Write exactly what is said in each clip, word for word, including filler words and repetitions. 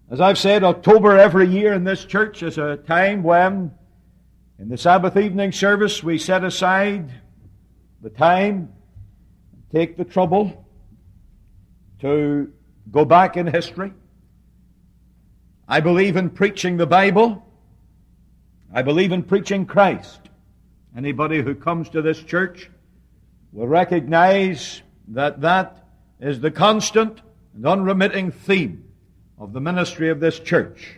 As I've said, October every year in this church is a time when, in the Sabbath evening service, we set aside the time, take the trouble to go back in history. I believe in preaching the Bible. I believe in preaching Christ. Anybody who comes to this church will recognize that that is the constant and unremitting theme of the ministry of this church.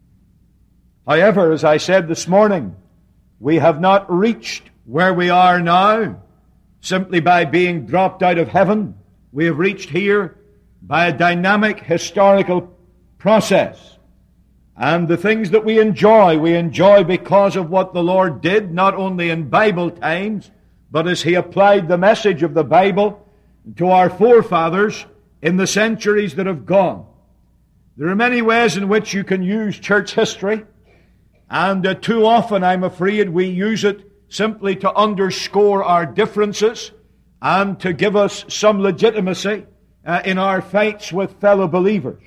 However, as I said this morning, we have not reached where we are now simply by being dropped out of heaven. We have reached here by a dynamic historical process. And the things that we enjoy, we enjoy because of what the Lord did, not only in Bible times, but as He applied the message of the Bible to our forefathers in the centuries that have gone. There are many ways in which you can use church history, and uh, too often, I'm afraid, we use it simply to underscore our differences and to give us some legitimacy uh, in our fights with fellow believers.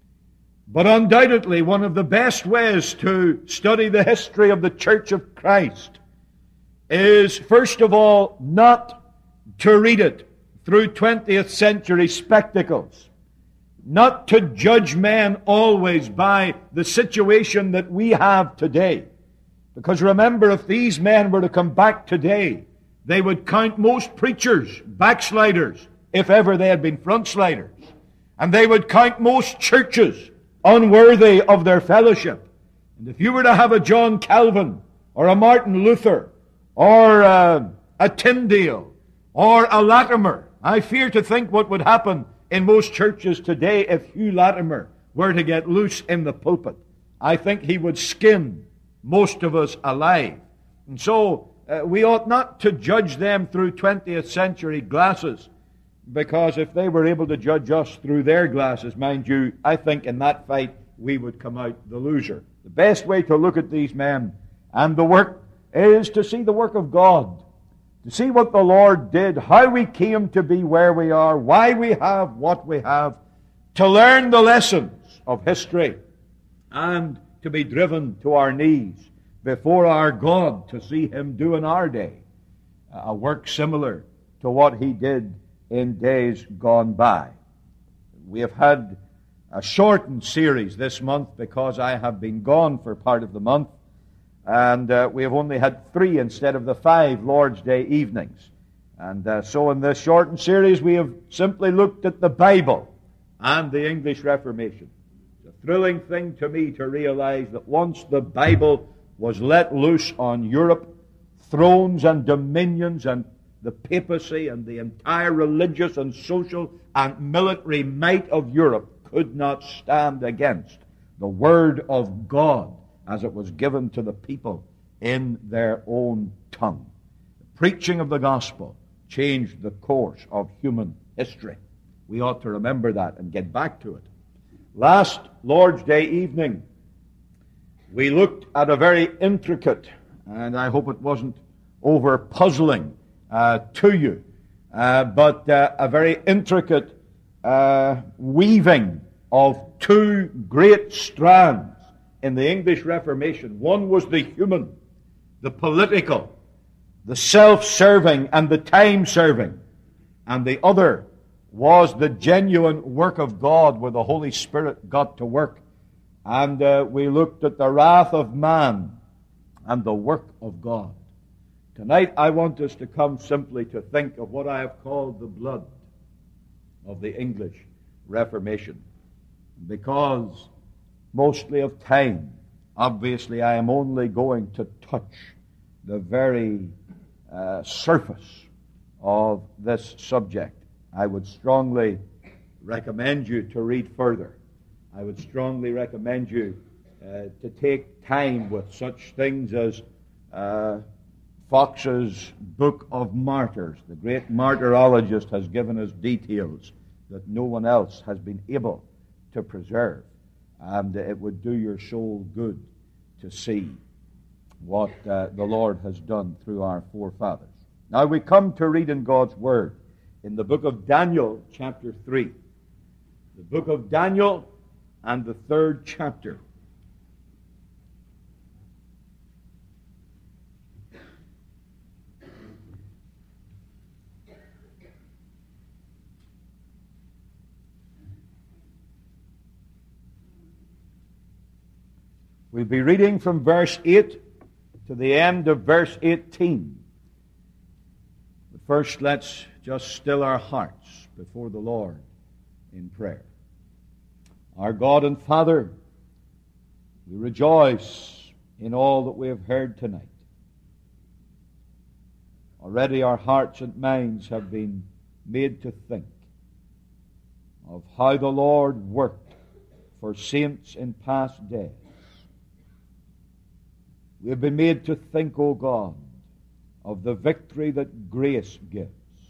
But undoubtedly, one of the best ways to study the history of the Church of Christ is, first of all, not to read it through twentieth century spectacles. Not to judge men always by the situation that we have today. Because remember, if these men were to come back today, they would count most preachers backsliders, if ever they had been frontsliders. And they would count most churches unworthy of their fellowship. And if you were to have a John Calvin, or a Martin Luther, or a, a Tyndale, or a Latimer, I fear to think what would happen in most churches today if Hugh Latimer were to get loose in the pulpit. I think he would skin most of us alive. And so uh, we ought not to judge them through twentieth century glasses, because if they were able to judge us through their glasses, mind you, I think in that fight we would come out the loser. The best way to look at these men and the work is to see the work of God. To see what the Lord did, how we came to be where we are, why we have what we have, to learn the lessons of history, and to be driven to our knees before our God to see Him do in our day a work similar to what He did in days gone by. We have had a shortened series this month because I have been gone for part of the month. And uh, we have only had three instead of the five Lord's Day evenings. And uh, so in this shortened series we have simply looked at the Bible and the English Reformation. It's a thrilling thing to me to realize that once the Bible was let loose on Europe, thrones and dominions and the papacy and the entire religious and social and military might of Europe could not stand against the Word of God as it was given to the people in their own tongue. The preaching of the gospel changed the course of human history. We ought to remember that and get back to it. Last Lord's Day evening, we looked at a very intricate, and I hope it wasn't over puzzling uh, to you, uh, but uh, a very intricate uh, weaving of two great strands in the English Reformation. One was the human, the political, the self-serving and the time-serving. And the other was the genuine work of God where the Holy Spirit got to work. And uh, we looked at the wrath of man and the work of God. Tonight I want us to come simply to think of what I have called the blood of the English Reformation. Because mostly of time, obviously I am only going to touch the very uh, surface of this subject. I would strongly recommend you to read further. I would strongly recommend you uh, to take time with such things as uh, Fox's Book of Martyrs. The great martyrologist has given us details that no one else has been able to preserve. And it would do your soul good to see what uh, the Lord has done through our forefathers. Now we come to read in God's Word in the book of Daniel, chapter three. The book of Daniel and the third chapter. We'll be reading from verse eight to the end of verse eighteen. But first, let's just still our hearts before the Lord in prayer. Our God and Father, we rejoice in all that we have heard tonight. Already our hearts and minds have been made to think of how the Lord worked for saints in past days. We have been made to think, O God, of the victory that grace gives.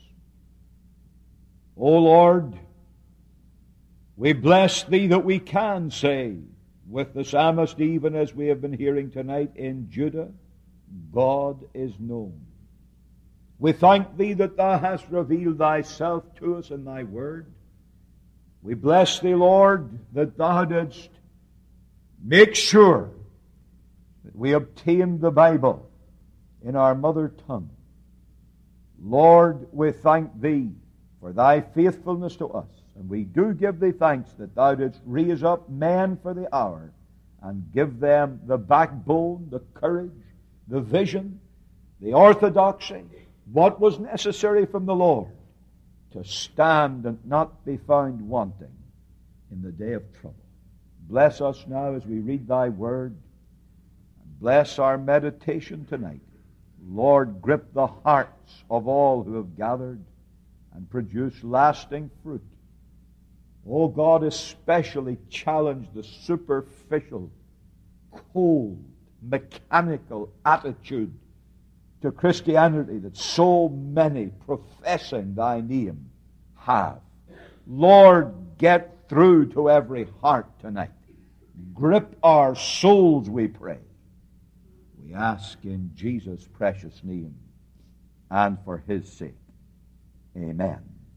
O Lord, we bless Thee that we can say, with the psalmist, even as we have been hearing tonight, in Judah, God is known. We thank Thee that Thou hast revealed Thyself to us in Thy Word. We bless Thee, Lord, that Thou didst make sure that we obtained the Bible in our mother tongue. Lord, we thank Thee for Thy faithfulness to us, and we do give Thee thanks that Thou didst raise up men for the hour and give them the backbone, the courage, the vision, the orthodoxy, what was necessary from the Lord to stand and not be found wanting in the day of trouble. Bless us now as we read Thy Word. Bless our meditation tonight. Lord, grip the hearts of all who have gathered and produce lasting fruit. Oh God, especially challenge the superficial, cold, mechanical attitude to Christianity that so many professing Thy name have. Lord, get through to every heart tonight. Grip our souls, we pray. We ask in Jesus' precious name and for His sake. Amen.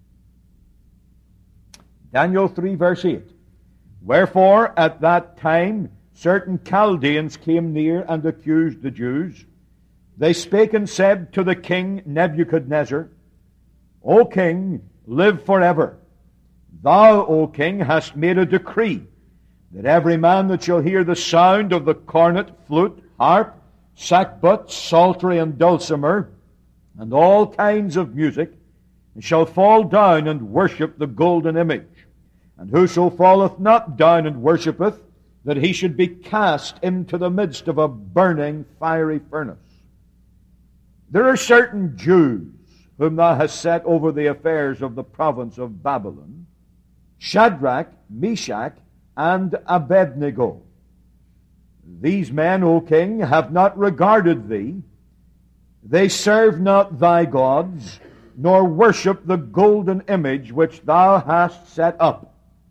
Daniel three verse eight. Wherefore at that time certain Chaldeans came near and accused the Jews. They spake and said to the king Nebuchadnezzar, O king, live forever. Thou, O king, hast made a decree that every man that shall hear the sound of the cornet, flute, harp, sackbut, psaltery, and dulcimer, and all kinds of music, shall fall down and worship the golden image. And whoso falleth not down and worshippeth, that he should be cast into the midst of a burning fiery furnace. There are certain Jews whom thou hast set over the affairs of the province of Babylon, Shadrach, Meshach, and Abednego. These men, O king, have not regarded thee. They serve not thy gods, nor worship the golden image which thou hast set up.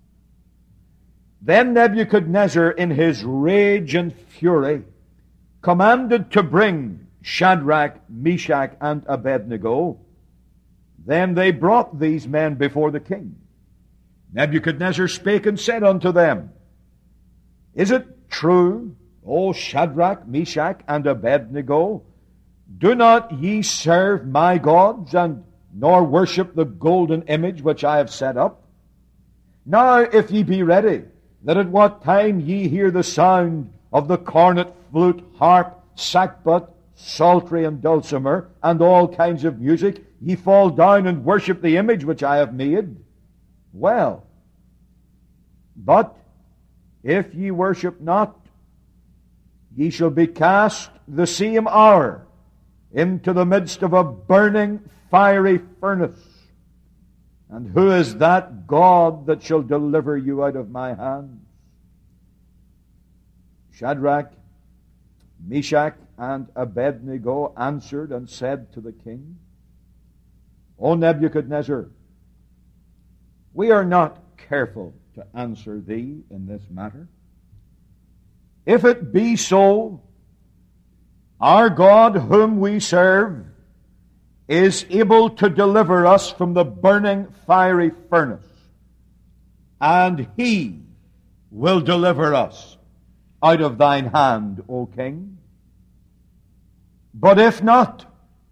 Then Nebuchadnezzar, in his rage and fury, commanded to bring Shadrach, Meshach, and Abednego. Then they brought these men before the king. Nebuchadnezzar spake and said unto them, Is it true, O Shadrach, Meshach, and Abednego, do not ye serve my gods, and nor worship the golden image which I have set up? Now if ye be ready, that at what time ye hear the sound of the cornet, flute, harp, sackbut, psaltery, and dulcimer, and all kinds of music, ye fall down and worship the image which I have made, well. But if ye worship not, ye shall be cast the same hour into the midst of a burning fiery furnace. And who is that God that shall deliver you out of my hands? Shadrach, Meshach, and Abednego answered and said to the king, O Nebuchadnezzar, we are not careful to answer thee in this matter. If it be so, our God whom we serve is able to deliver us from the burning fiery furnace, and He will deliver us out of thine hand, O King. But if not,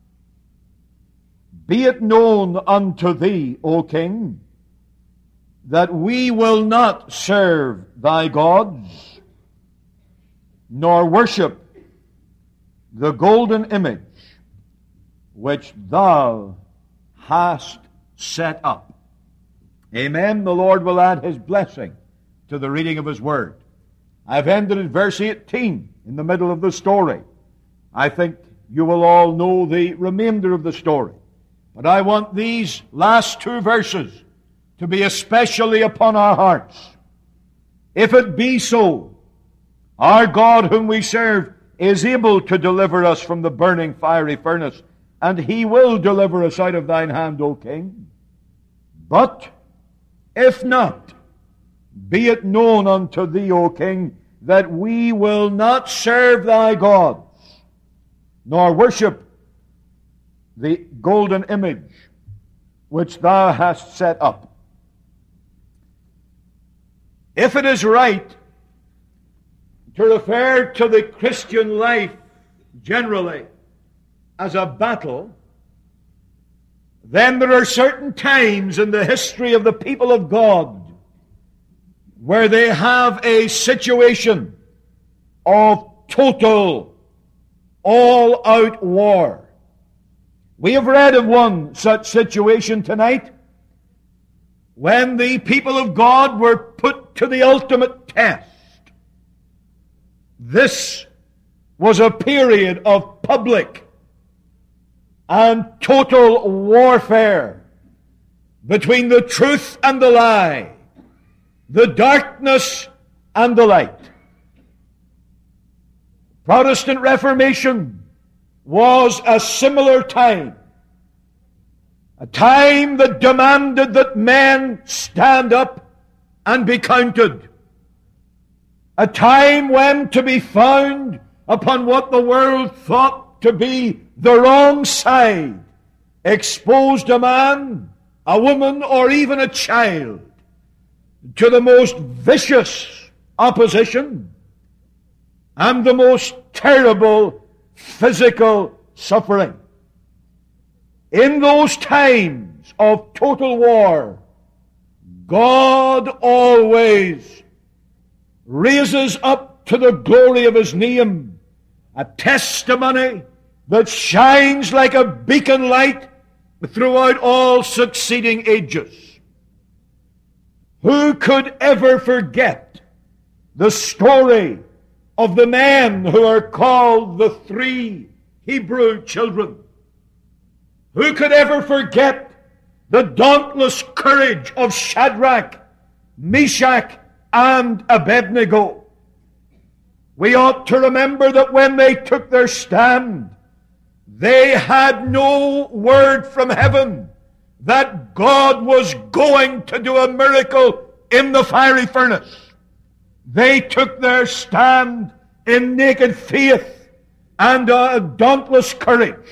be it known unto thee, O King, that we will not serve thy gods, nor worship the golden image which thou hast set up. Amen. The Lord will add his blessing to the reading of his word. I've ended at verse eighteen in the middle of the story. I think you will all know the remainder of the story. But I want these last two verses to be especially upon our hearts. If it be so, our God whom we serve is able to deliver us from the burning fiery furnace, and he will deliver us out of thine hand, O King. But if not, be it known unto thee, O King, that we will not serve thy gods, nor worship the golden image which thou hast set up. If it is right to refer to the Christian life generally as a battle, then there are certain times in the history of the people of God where they have a situation of total, all-out war. We have read of one such situation tonight when the people of God were put to the ultimate test. This was a period of public and total warfare between the truth and the lie, the darkness and the light. Protestant Reformation was a similar time, a time that demanded that men stand up and be counted, a time when to be found upon what the world thought to be the wrong side exposed a man, a woman, or even a child to the most vicious opposition and the most terrible physical suffering. In those times of total war, God always raises up to the glory of his name a testimony that shines like a beacon light throughout all succeeding ages. Who could ever forget the story of the men who are called the three Hebrew children? Who could ever forget the dauntless courage of Shadrach, Meshach, and Abednego? We ought to remember that when they took their stand, they had no word from heaven that God was going to do a miracle in the fiery furnace. They took their stand in naked faith and a dauntless courage.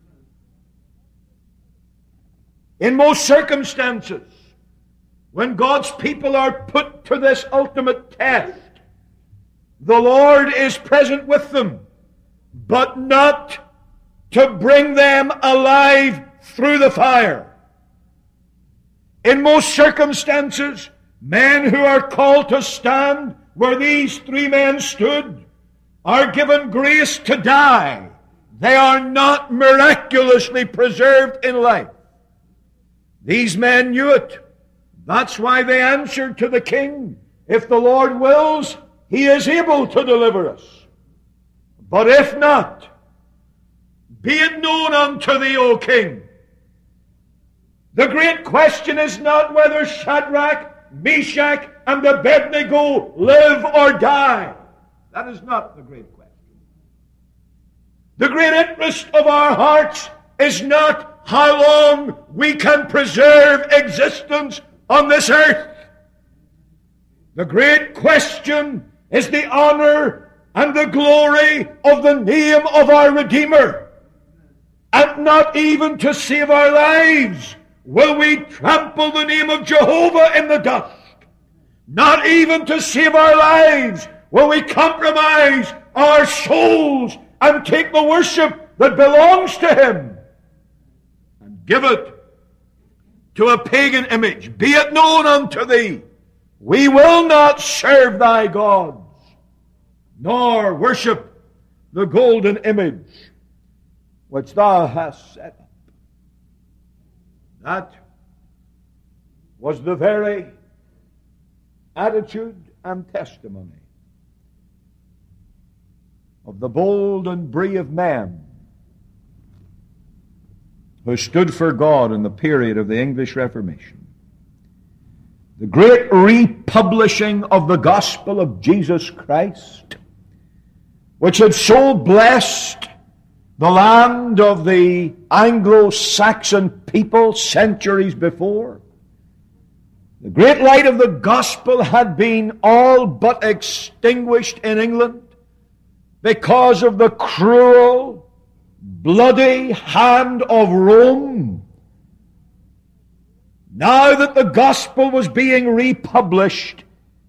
In most circumstances, when God's people are put to this ultimate test, the Lord is present with them, but not to bring them alive through the fire. In most circumstances, men who are called to stand where these three men stood are given grace to die. They are not miraculously preserved in life. These men knew it. That's why they answered to the king, if the Lord wills, he is able to deliver us. But if not, be it known unto thee, O king. The great question is not whether Shadrach, Meshach, and Abednego live or die. That is not the great question. The great interest of our hearts is not how long we can preserve existence on this earth. The great question is the honor and the glory of the name of our Redeemer. And not even to save our lives will we trample the name of Jehovah in the dust. Not even to save our lives will we compromise our souls and take the worship that belongs to Him and give it to a pagan image. Be it known unto thee, we will not serve thy gods, nor worship the golden image which thou hast set up. That was the very attitude and testimony of the bold and brave men who stood for God in the period of the English Reformation. The great republishing of the gospel of Jesus Christ, which had so blessed the land of the Anglo-Saxon people centuries before. The great light of the gospel had been all but extinguished in England because of the cruel, bloody hand of Rome. Now that the gospel was being republished,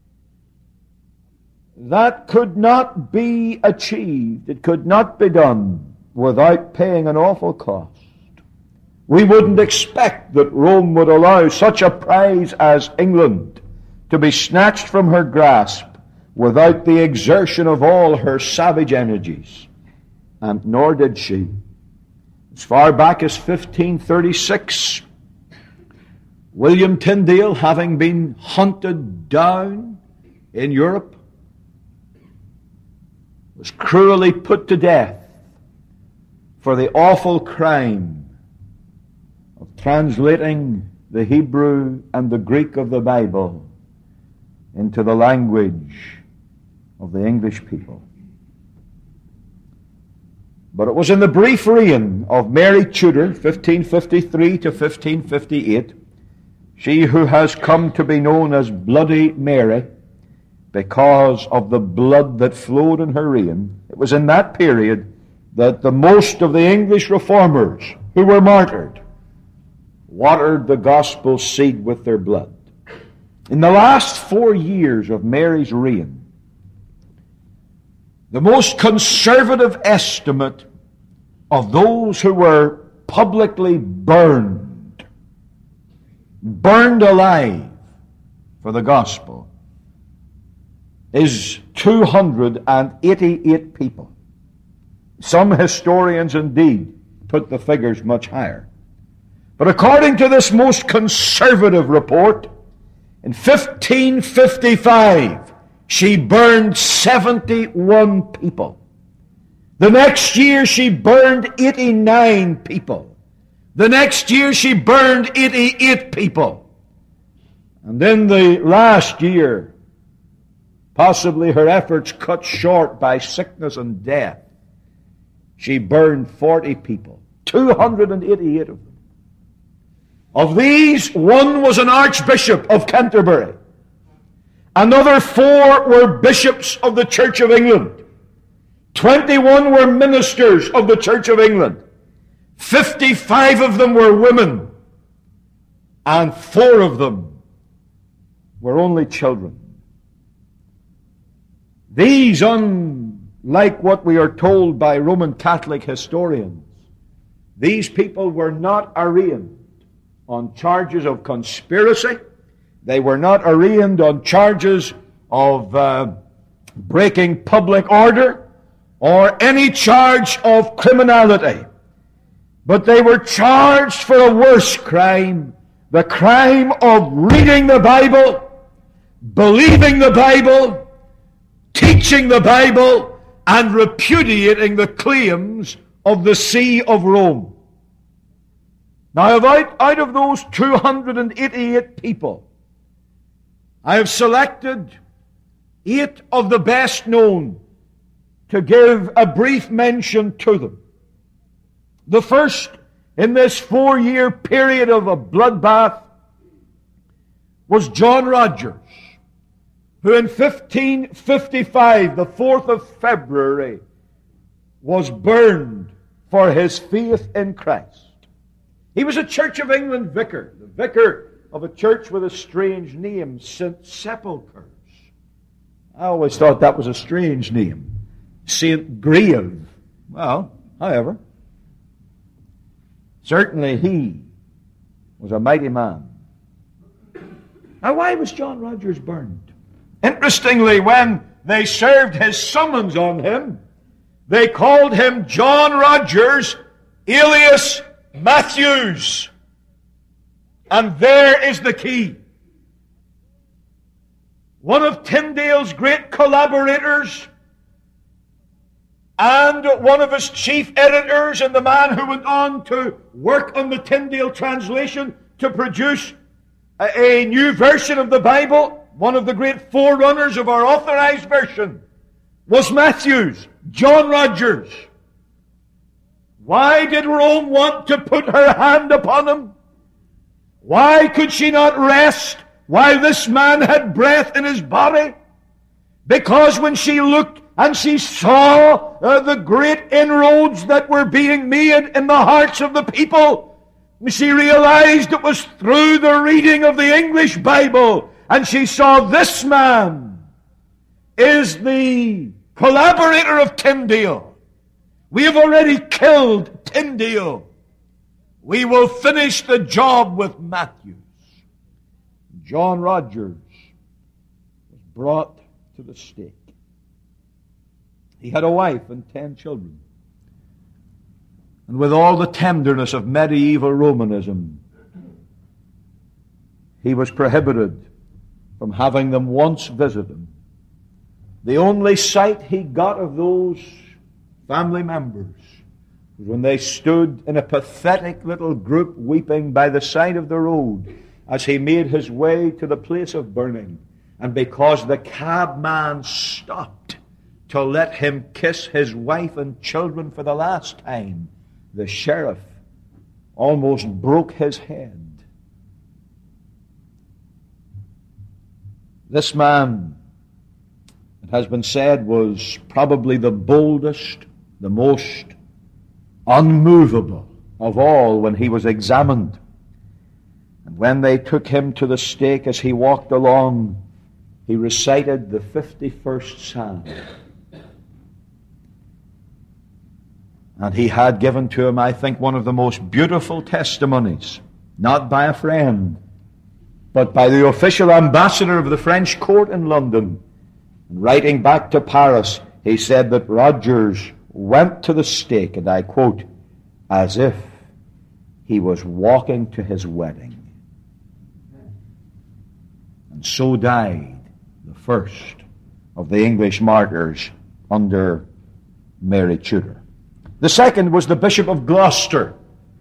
that could not be achieved. It could not be done without paying an awful cost. We wouldn't expect that Rome would allow such a prize as England to be snatched from her grasp without the exertion of all her savage energies. And nor did she. As far back as fifteen thirty-six, William Tyndale, having been hunted down in Europe, was cruelly put to death for the awful crime of translating the Hebrew and the Greek of the Bible into the language of the English people. But it was in the brief reign of Mary Tudor, fifteen fifty-three to fifteen fifty-eight, she who has come to be known as Bloody Mary, because of the blood that flowed in her reign. It was in that period that the most of the English reformers who were martyred watered the gospel seed with their blood. In the last four years of Mary's reign, the most conservative estimate of those who were publicly burned, burned alive for the gospel, is two hundred eighty-eight people. Some historians indeed put the figures much higher. But according to this most conservative report, in fifteen fifty-five, she burned seventy-one people. The next year she burned eighty-nine people. The next year she burned eighty-eight people. And then the last year, possibly her efforts cut short by sickness and death, she burned forty people, two hundred eighty-eight of them. Of these, one was an archbishop of Canterbury. Another four were bishops of the Church of England. twenty-one were ministers of the Church of England. fifty-five of them were women. And four of them were only children. These, unlike what we are told by Roman Catholic historians, these people were not arraigned on charges of conspiracy. They were not arraigned on charges of uh, breaking public order or any charge of criminality. But they were charged for a worse crime, the crime of reading the Bible, believing the Bible, teaching the Bible, and repudiating the claims of the See of Rome. Now, out, out of those two hundred eighty-eight people, I have selected eight of the best known to give a brief mention to them. The first in this four-year period of a bloodbath was John Rogers, who in fifteen fifty-five, the fourth of February, was burned for his faith in Christ. He was a Church of England vicar, the vicar of a church with a strange name, Saint Sepulchres. I always thought that was a strange name. Saint Grave. Well, however, certainly he was a mighty man. Now, why was John Rogers burned? Interestingly, when they served his summons on him, they called him John Rogers alias Matthews. And there is the key. One of Tyndale's great collaborators and one of his chief editors, and the man who went on to work on the Tyndale translation to produce a, a new version of the Bible, one of the great forerunners of our authorized version, was Matthews, John Rogers. Why did Rome want to put her hand upon him? Why could she not rest while this man had breath in his body? Because when she looked and she saw uh, the great inroads that were being made in the hearts of the people, she realized it was through the reading of the English Bible, and she saw this man is the collaborator of Tyndale. We have already killed Tyndale. We will finish the job with Matthews. John Rogers was brought to the stake. He had a wife and ten children. And with all the tenderness of medieval Romanism, he was prohibited from having them once visit him. The only sight he got of those family members was when they stood in a pathetic little group weeping by the side of the road as he made his way to the place of burning. And because the cabman stopped to let him kiss his wife and children for the last time, the sheriff almost broke his head. This man, it has been said, was probably the boldest, the most unmovable of all when he was examined. And when they took him to the stake, as he walked along, he recited the fifty-first Psalm. And he had given to him, I think, one of the most beautiful testimonies, not by a friend, but by the official ambassador of the French court in London. And writing back to Paris, he said that Rogers went to the stake, and I quote, as if he was walking to his wedding. And so died the first of the English martyrs under Mary Tudor. The second was the Bishop of Gloucester.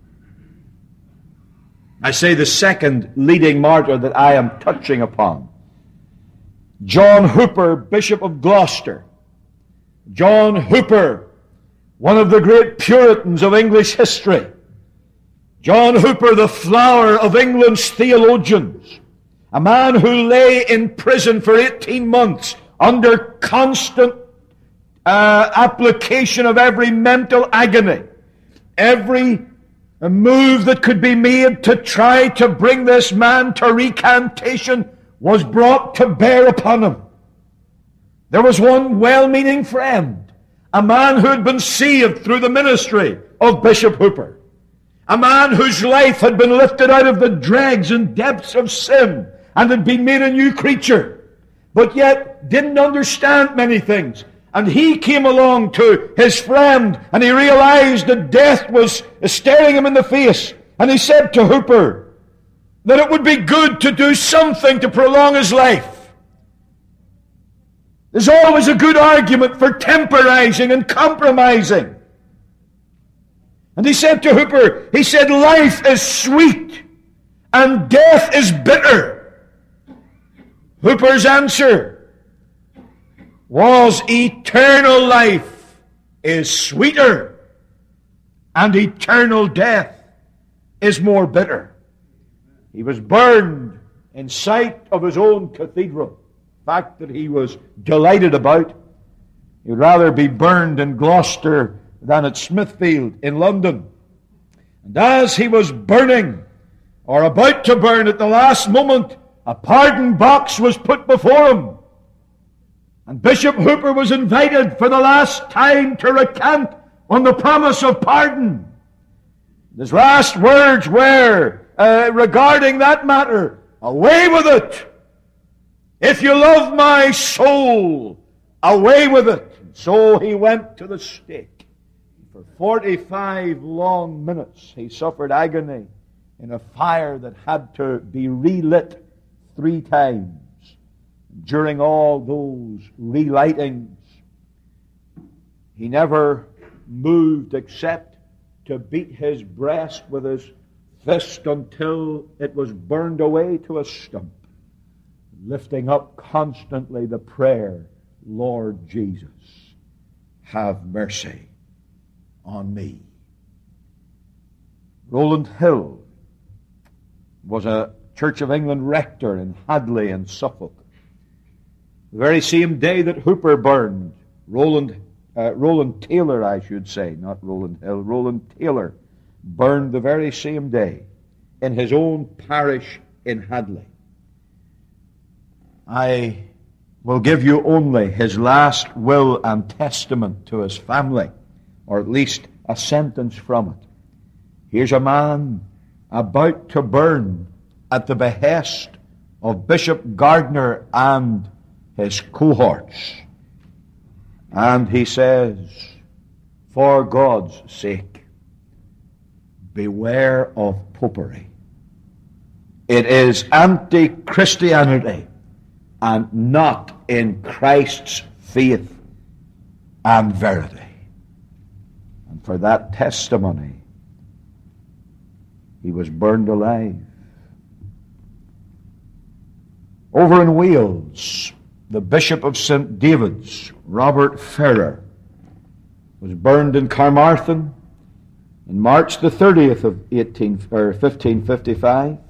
I say the second leading martyr that I am touching upon. John Hooper, Bishop of Gloucester. John Hooper, one of the great Puritans of English history. John Hooper, the flower of England's theologians. A man who lay in prison for eighteen months under constant uh, application of every mental agony. Every move that could be made to try to bring this man to recantation was brought to bear upon him. There was one well-meaning friend, a man who had been saved through the ministry of Bishop Hooper, a man whose life had been lifted out of the dregs and depths of sin and had been made a new creature, but yet didn't understand many things. And he came along to his friend, and he realized that death was staring him in the face. And he said to Hooper that it would be good to do something to prolong his life. There's always a good argument for temporizing and compromising. And he said to Hooper, he said, life is sweet and death is bitter. Hooper's answer was, eternal life is sweeter and eternal death is more bitter. He was burned in sight of his own cathedral, fact that he was delighted about. He'd rather be burned in Gloucester than at Smithfield in London. And as he was burning or about to burn at the last moment, a pardon box was put before him. And Bishop Hooper was invited for the last time to recant on the promise of pardon. His last words were uh, regarding that matter, away with it. If you love my soul, away with it. And so he went to the stake. For forty-five long minutes he suffered agony in a fire that had to be relit three times. During all those relightings, he never moved except to beat his breast with his fist until it was burned away to a stump, lifting up constantly the prayer, Lord Jesus, have mercy on me. Rowland Hill was a Church of England rector in Hadley in Suffolk. The very same day that Hooper burned, Rowland, uh, Rowland Taylor, I should say, not Rowland Hill, Rowland Taylor burned the very same day in his own parish in Hadley. I will give you only his last will and testament to his family, or at least a sentence from it. Here's a man about to burn at the behest of Bishop Gardner and his cohorts. And he says, for God's sake, beware of popery. It is anti-Christianity and not in Christ's faith and verity. And for that testimony, he was burned alive. Over in Wales, the Bishop of Saint David's, Robert Ferrer, was burned in Carmarthen on March the thirtieth of eighteen, or fifteen fifty-five.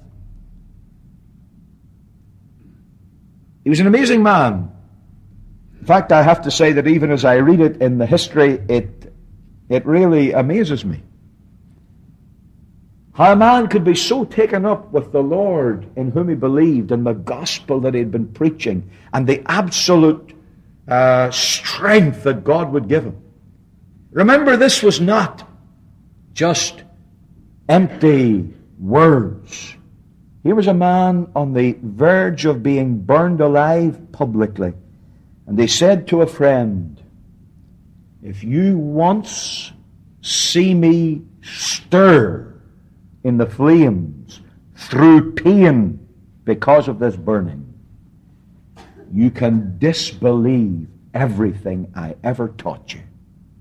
He was an amazing man. In fact, I have to say that even as I read it in the history, it, it really amazes me. How a man could be so taken up with the Lord in whom he believed and the gospel that he had been preaching and the absolute uh, strength that God would give him. Remember, this was not just empty words. Here was a man on the verge of being burned alive publicly. And he said to a friend, if you once see me stir in the flames through pain because of this burning, you can disbelieve everything I ever taught you.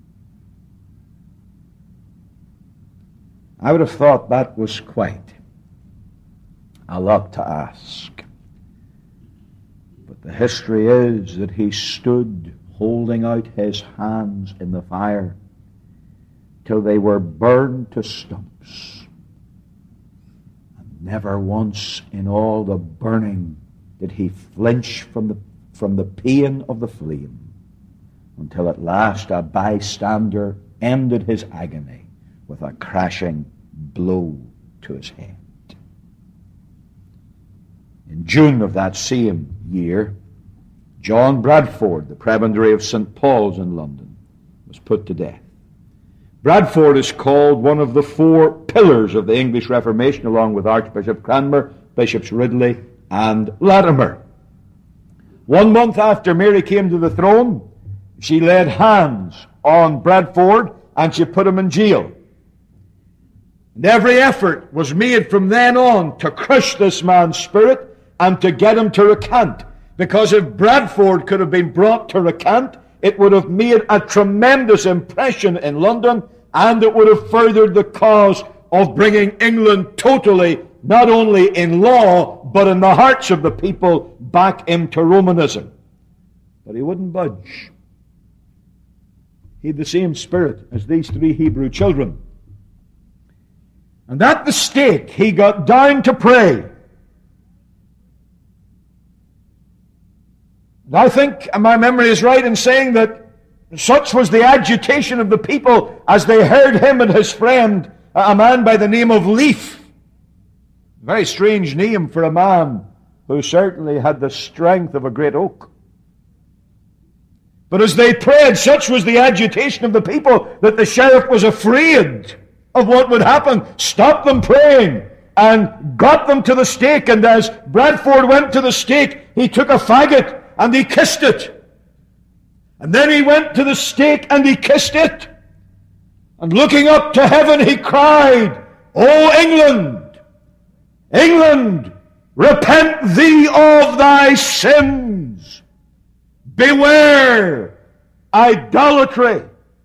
I would have thought that was quite a lot to ask. But the history is that he stood holding out his hands in the fire till they were burned to stumps. And never once in all the burning did he flinch from the, from the pain of the flame, until at last a bystander ended his agony with a crashing blow to his head. In June of that same year, John Bradford, the prebendary of Saint Paul's in London, was put to death. Bradford is called one of the four pillars of the English Reformation, along with Archbishop Cranmer, Bishops Ridley and Latimer. One month after Mary came to the throne, she laid hands on Bradford and she put him in jail. And every effort was made from then on to crush this man's spirit and to get him to recant. Because if Bradford could have been brought to recant, it would have made a tremendous impression in London, and it would have furthered the cause of bringing England totally, not only in law, but in the hearts of the people, back into Romanism. But he wouldn't budge. He had the same spirit as these three Hebrew children. And at the stake, he got down to pray. And I think my memory is right in saying that such was the agitation of the people as they heard him and his friend, a man by the name of Leaf, Very strange name for a man who certainly had the strength of a great oak. But as they prayed, such was the agitation of the people that the sheriff was afraid of what would happen, stopped them praying, and got them to the stake. And as Bradford went to the stake, he took a faggot and he kissed it. And then he went to the stake and he kissed it. And looking up to heaven, he cried, "O England, England, repent thee of thy sins. Beware idolatry.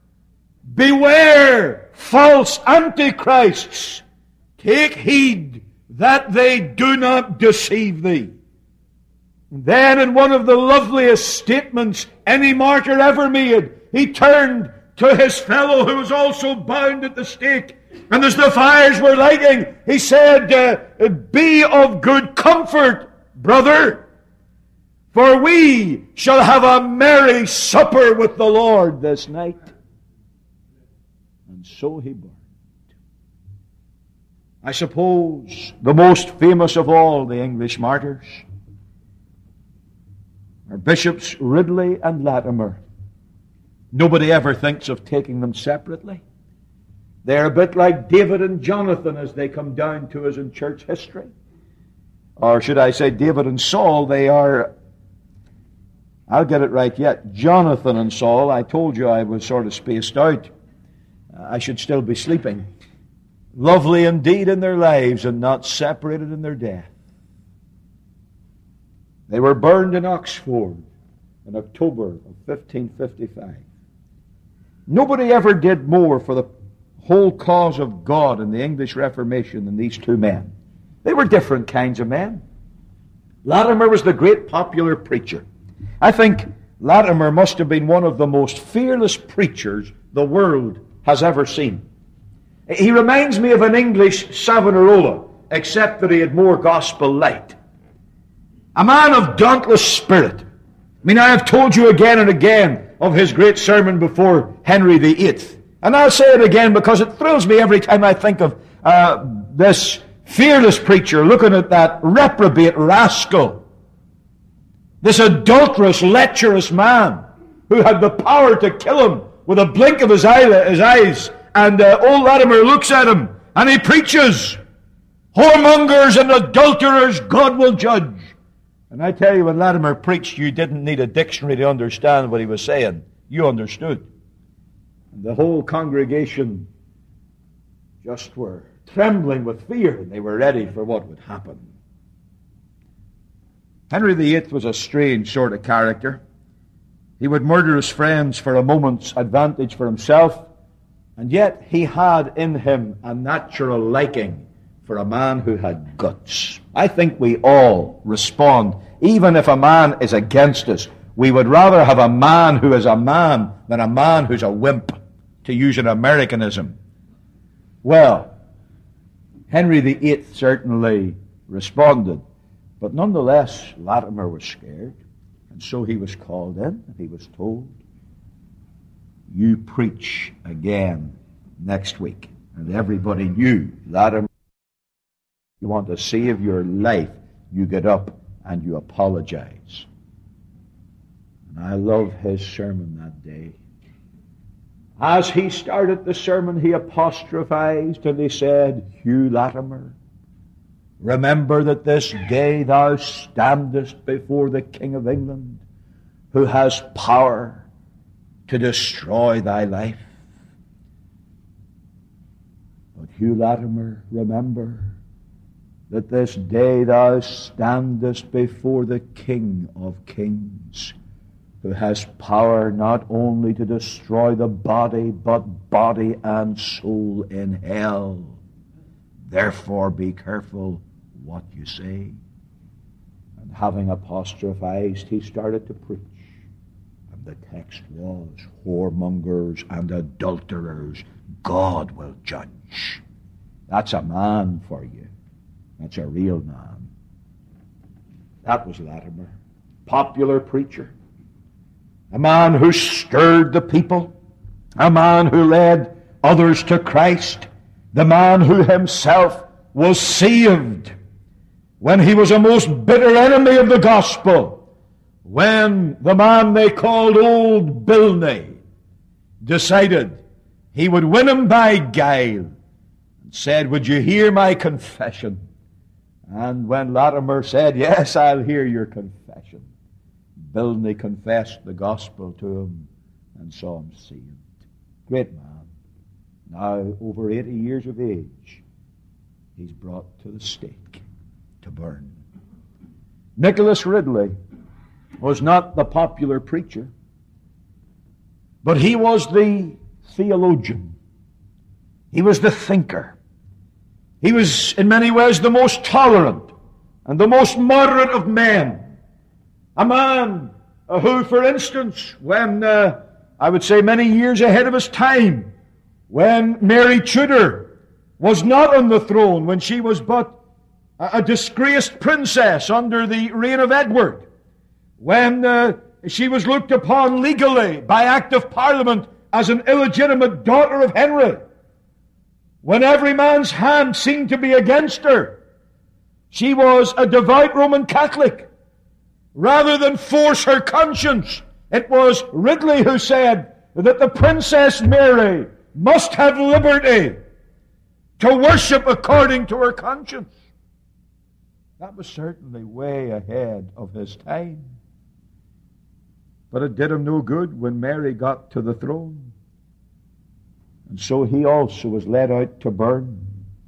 Beware false antichrists. Take heed that they do not deceive thee." And then in one of the loveliest statements any martyr ever made, he turned to his fellow who was also bound at the stake. And as the fires were lighting, he said, uh, "Be of good comfort, brother, for we shall have a merry supper with the Lord this night." And so he burned. I suppose the most famous of all the English martyrs are Bishops Ridley and Latimer. Nobody ever thinks of taking them separately. They're a bit like David and Jonathan as they come down to us in church history. Or should I say David and Saul, they are, I'll get it right yet, Jonathan and Saul. I told you I was sort of spaced out. I should still be sleeping. Lovely indeed in their lives and not separated in their death. They were burned in Oxford in October of fifteen fifty-five. Nobody ever did more for the whole cause of God in the English Reformation than these two men. They were different kinds of men. Latimer was the great popular preacher. I think Latimer must have been one of the most fearless preachers the world has ever seen. He reminds me of an English Savonarola, except that he had more gospel light. A man of dauntless spirit. I mean, I have told you again and again of his great sermon before Henry the Eighth. And I'll say it again because it thrills me every time I think of uh, this fearless preacher looking at that reprobate rascal, this adulterous, lecherous man who had the power to kill him with a blink of his, eye, his eyes. And uh, old Latimer looks at him and he preaches, "Whoremongers and adulterers God will judge." And I tell you, when Latimer preached, you didn't need a dictionary to understand what he was saying. You understood. And the whole congregation just were trembling with fear, and they were ready for what would happen. Henry the Eighth was a strange sort of character. He would murder his friends for a moment's advantage for himself, and yet he had in him a natural liking for a man who had guts. I think we all respond. Even if a man is against us, we would rather have a man who is a man than a man who's a wimp, to use an Americanism. Well, Henry the Eighth certainly responded, but nonetheless, Latimer was scared, and so he was called in, and he was told, "You preach again next week." And everybody knew, Latimer, you want to save your life, you get up and you apologize. And I love his sermon that day. As he started the sermon, he apostrophized and he said, "Hugh Latimer, remember that this day thou standest before the King of England, who has power to destroy thy life. But Hugh Latimer, remember that this day thou standest before the King of Kings, who has power not only to destroy the body, but body and soul in hell. Therefore be careful what you say." And having apostrophized, he started to preach. And the text was, "Whoremongers and adulterers God will judge." That's a man for you. That's a real man. That was Latimer. Popular preacher. A man who stirred the people. A man who led others to Christ. The man who himself was saved when he was a most bitter enemy of the gospel, when the man they called Old Bilney decided he would win him by guile, and said, "Would you hear my confession?" And when Latimer said, "Yes, I'll hear your confession," Bilney confessed the gospel to him and saw him saved. Great man. Now over eighty years of age, he's brought to the stake to burn. Nicholas Ridley was not the popular preacher, but he was the theologian. He was the thinker. He was in many ways the most tolerant and the most moderate of men. A man who, for instance, when uh, I would say many years ahead of his time, when Mary Tudor was not on the throne, when she was but a disgraced princess under the reign of Edward, when uh, she was looked upon legally by Act of Parliament as an illegitimate daughter of Henry, when every man's hand seemed to be against her, she was a devout Roman Catholic. Rather than force her conscience, it was Ridley who said that the Princess Mary must have liberty to worship according to her conscience. That was certainly way ahead of his time. But it did him no good when Mary got to the throne. And so he also was led out to burn.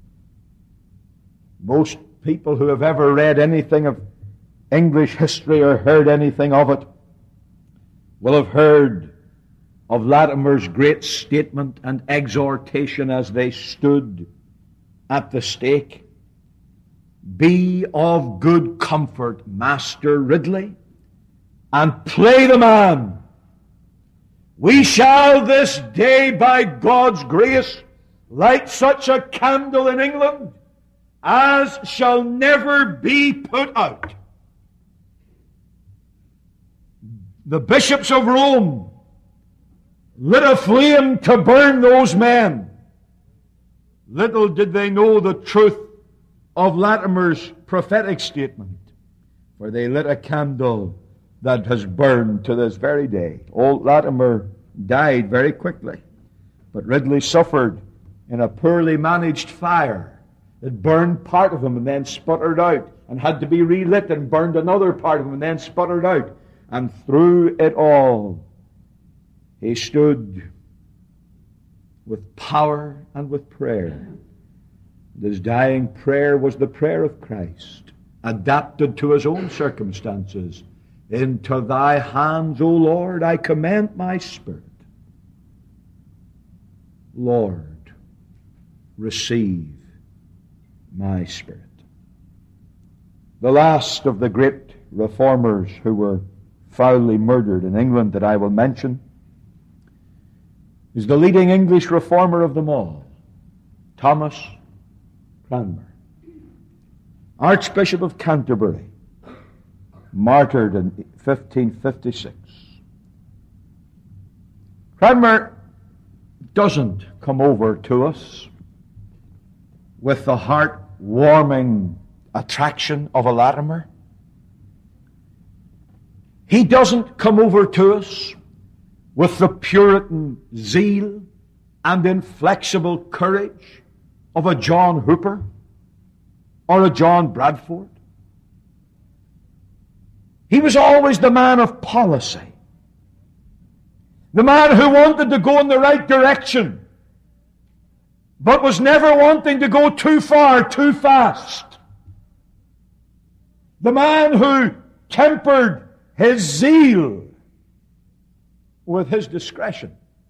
Most people who have ever read anything of English history or heard anything of it will have heard of Latimer's great statement and exhortation as they stood at the stake. "Be of good comfort, Master Ridley, and play the man. We shall this day, by God's grace, light such a candle in England as shall never be put out." The bishops of Rome lit a flame to burn those men. Little did they know the truth of Latimer's prophetic statement, for they lit a candle that has burned to this very day. Old Latimer died very quickly, but Ridley suffered in a poorly managed fire. It burned part of him and then sputtered out, and had to be relit and burned another part of him and then sputtered out. And through it all, he stood with power and with prayer. And his dying prayer was the prayer of Christ, adapted to his own circumstances. "Into thy hands, O Lord, I commend my spirit. Lord, receive my spirit." The last of the great reformers who were foully murdered in England that I will mention is the leading English reformer of them all, Thomas Cranmer, Archbishop of Canterbury, martyred in fifteen fifty-six. Cranmer doesn't come over to us with the heart-warming attraction of a Latimer. He doesn't come over to us with the Puritan zeal and inflexible courage of a John Hooper or a John Bradford. He was always the man of policy, the man who wanted to go in the right direction, but was never wanting to go too far, too fast. The man who tempered his zeal with his discretion.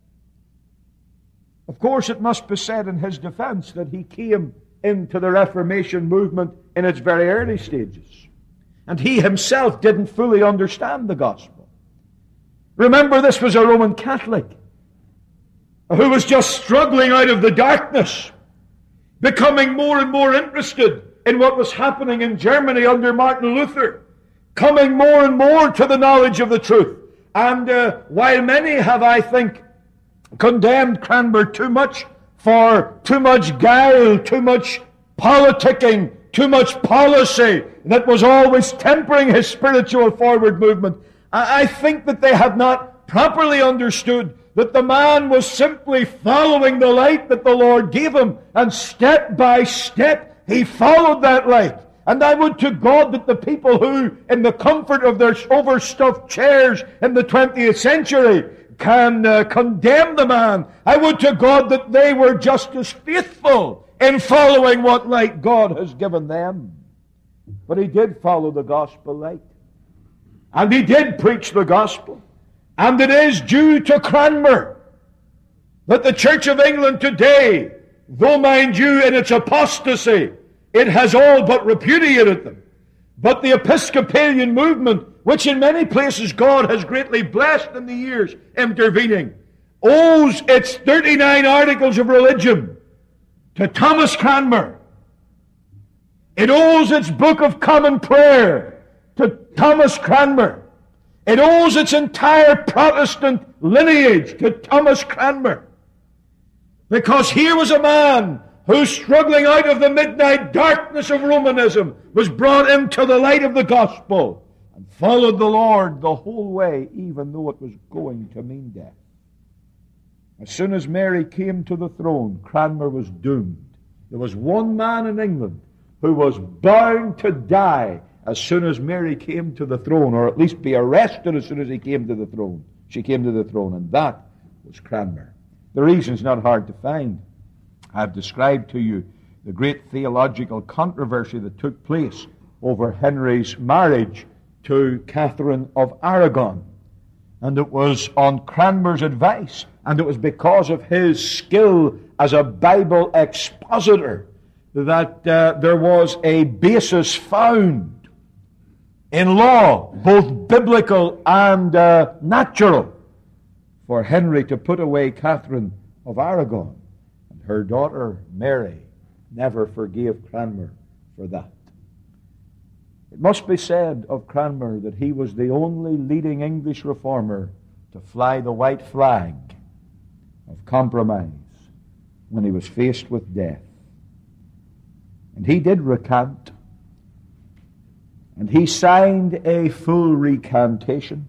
Of course, it must be said in his defense that he came into the Reformation movement in its very early stages, and he himself didn't fully understand the gospel. Remember, this was a Roman Catholic who was just struggling out of the darkness, becoming more and more interested in what was happening in Germany under Martin Luther, coming more and more to the knowledge of the truth. And uh, while many have, I think, condemned Cranmer too much for too much guile, too much politicking, too much policy that was always tempering his spiritual forward movement. I, I think that they have not properly understood that the man was simply following the light that the Lord gave him, and step by step he followed that light. And I would to God that the people who, in the comfort of their overstuffed chairs in the twentieth century, can uh, condemn the man, I would to God that they were just as faithful in following what light God has given them. But he did follow the gospel light. And he did preach the gospel. And it is due to Cranmer that the Church of England today, though mind you in its apostasy, it has all but repudiated them. But the Episcopalian movement, which in many places God has greatly blessed in the years intervening, owes its thirty-nine articles of religion to Thomas Cranmer. It owes its Book of Common Prayer to Thomas Cranmer. It owes its entire Protestant lineage to Thomas Cranmer. Because here was a man who, struggling out of the midnight darkness of Romanism, was brought into the light of the gospel and followed the Lord the whole way, even though it was going to mean death. As soon as Mary came to the throne, Cranmer was doomed. There was one man in England who was bound to die as soon as Mary came to the throne, or at least be arrested as soon as he came to the throne. She came to the throne, and that was Cranmer. The reason's not hard to find. I've described to you the great theological controversy that took place over Henry's marriage to Catherine of Aragon. And it was on Cranmer's advice, and it was because of his skill as a Bible expositor that uh, there was a basis found in law, both biblical and uh, natural, for Henry to put away Catherine of Aragon. And her daughter, Mary, never forgave Cranmer for that. It must be said of Cranmer that he was the only leading English reformer to fly the white flag of compromise when he was faced with death. And he did recant. And he signed a full recantation.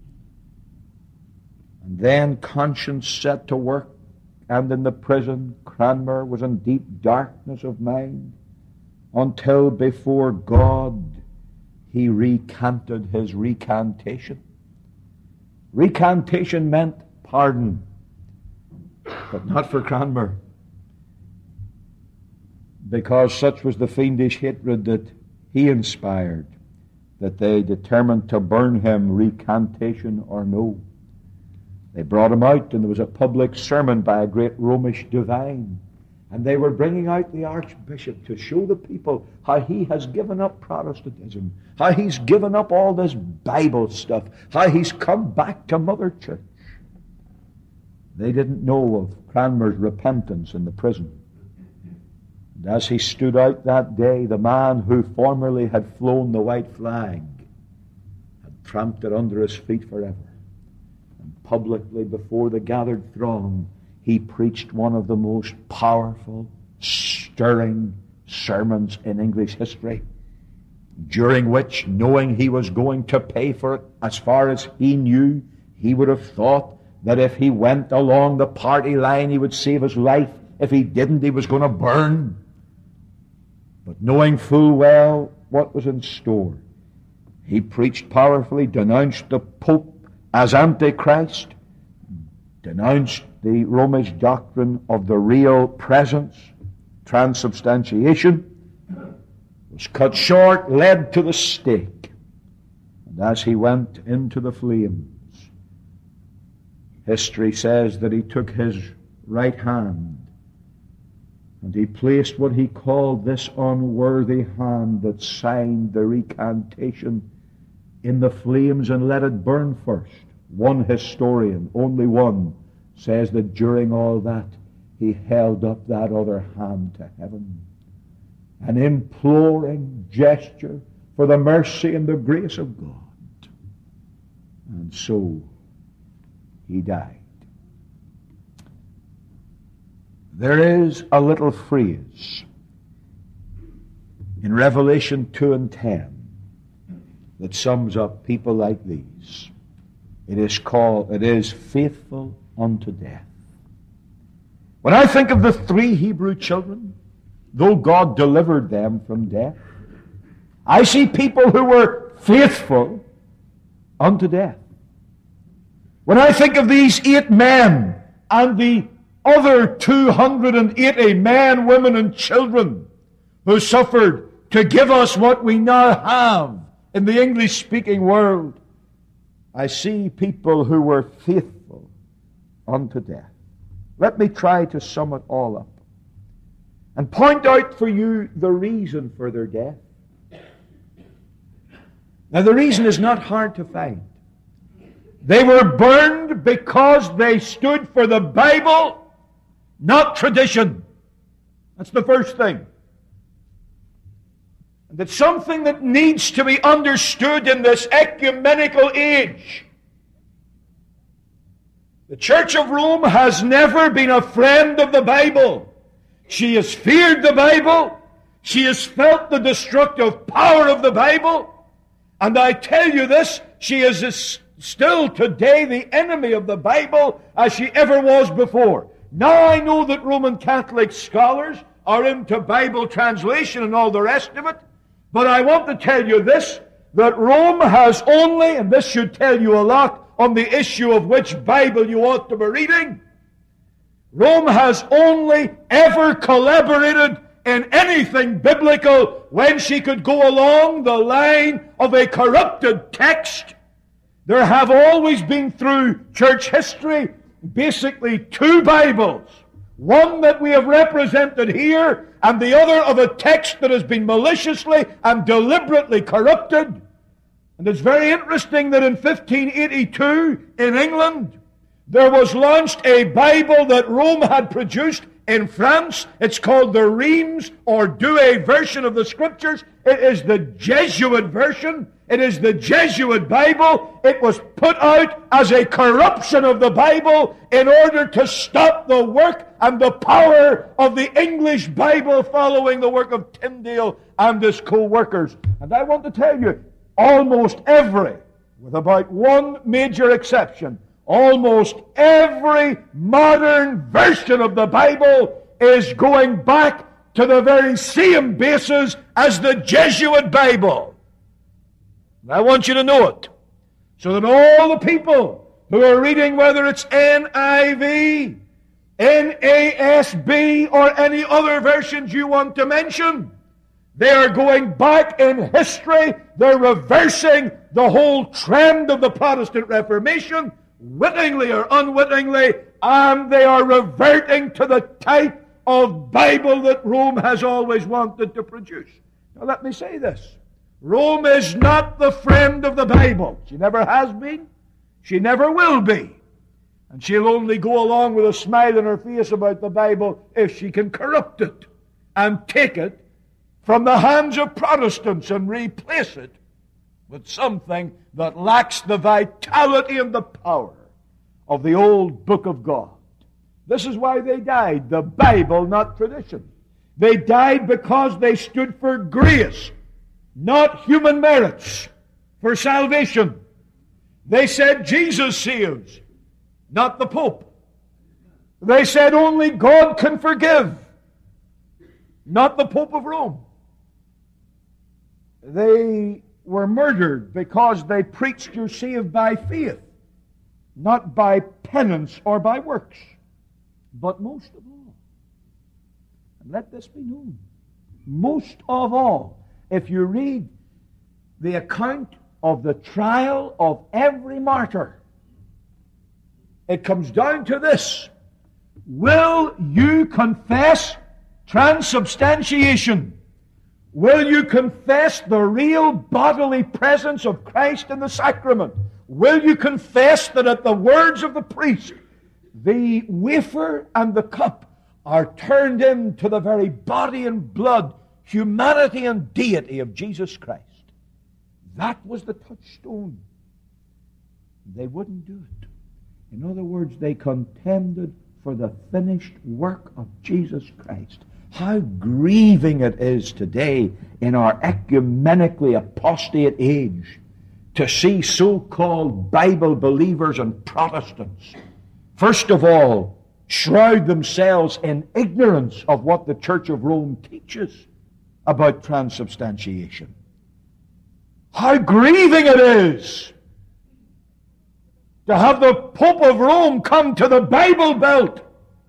And then conscience set to work, and in the prison Cranmer was in deep darkness of mind until before God he recanted his recantation. Recantation meant pardon, but not for Cranmer, because such was the fiendish hatred that he inspired, that they determined to burn him, recantation or no. They brought him out, and there was a public sermon by a great Romish divine, and they were bringing out the Archbishop to show the people how he has given up Protestantism, how he's given up all this Bible stuff, how he's come back to Mother Church. They didn't know of Cranmer's repentance in the prison. And as he stood out that day, the man who formerly had flown the white flag had tramped it under his feet forever. And publicly before the gathered throng, he preached one of the most powerful, stirring sermons in English history, during which, knowing he was going to pay for it, as far as he knew, he would have thought that if he went along the party line, he would save his life. If he didn't, he was going to burn. But knowing full well what was in store, he preached powerfully, denounced the Pope as Antichrist, denounced the Romish doctrine of the real presence, transubstantiation, was cut short, led to the stake. And as he went into the flames, history says that he took his right hand and he placed what he called this unworthy hand that signed the recantation in the flames and let it burn first. One historian, only one, says that during all that he held up that other hand to heaven, an imploring gesture for the mercy and the grace of God. And so he died. There is a little phrase in Revelation two and ten that sums up people like these. It is called, it is faithful unto death. When I think of the three Hebrew children, though God delivered them from death, I see people who were faithful unto death. When I think of these eight men and the other two hundred eighty men, women, and children who suffered to give us what we now have in the English-speaking world, I see people who were faithful unto death. Let me try to sum it all up and point out for you the reason for their death. Now, the reason is not hard to find. They were burned because they stood for the Bible, not tradition. That's the first thing. And it's something that needs to be understood in this ecumenical age. The Church of Rome has never been a friend of the Bible. She has feared the Bible. She has felt the destructive power of the Bible. And I tell you this, she is as still today the enemy of the Bible as she ever was before. Now I know that Roman Catholic scholars are into Bible translation and all the rest of it, but I want to tell you this, that Rome has only, and this should tell you a lot on the issue of which Bible you ought to be reading, Rome has only ever collaborated in anything biblical when she could go along the line of a corrupted text. There have always been through church history basically two Bibles. One that we have represented here, and the other of a text that has been maliciously and deliberately corrupted. And it's very interesting that in fifteen eighty-two in England, there was launched a Bible that Rome had produced in France. It's called the Reims or Douay version of the Scriptures. It is the Jesuit version. It is the Jesuit Bible. It was put out as a corruption of the Bible in order to stop the work and the power of the English Bible following the work of Tyndale and his co-workers. And I want to tell you, almost every, with about one major exception, almost every modern version of the Bible is going back to the very same basis as the Jesuit Bible. And I want you to know it, so that all the people who are reading, whether it's N I V, N A S B, or any other versions you want to mention, they are going back in history. They're reversing the whole trend of the Protestant Reformation, wittingly or unwittingly, and they are reverting to the type of Bible that Rome has always wanted to produce. Now let me say this. Rome is not the friend of the Bible. She never has been. She never will be. And she'll only go along with a smile on her face about the Bible if she can corrupt it and take it from the hands of Protestants and replace it with something that lacks the vitality and the power of the old book of God. This is why they died. The Bible, not tradition. They died because they stood for grace, not human merits, for salvation. They said Jesus saves, not the Pope. They said only God can forgive, not the Pope of Rome. They were murdered because they preached you're saved by faith, not by penance or by works. But most of all, and let this be known, most of all, if you read the account of the trial of every martyr, it comes down to this. Will you confess transubstantiation? Will you confess the real bodily presence of Christ in the sacrament? Will you confess that at the words of the priest, the wafer and the cup are turned into the very body and blood, humanity and deity of Jesus Christ? That was the touchstone. They wouldn't do it. In other words, they contended for the finished work of Jesus Christ. How grieving it is today in our ecumenically apostate age to see so-called Bible believers and Protestants, first of all, shroud themselves in ignorance of what the Church of Rome teaches about transubstantiation. How grieving it is to have the Pope of Rome come to the Bible Belt,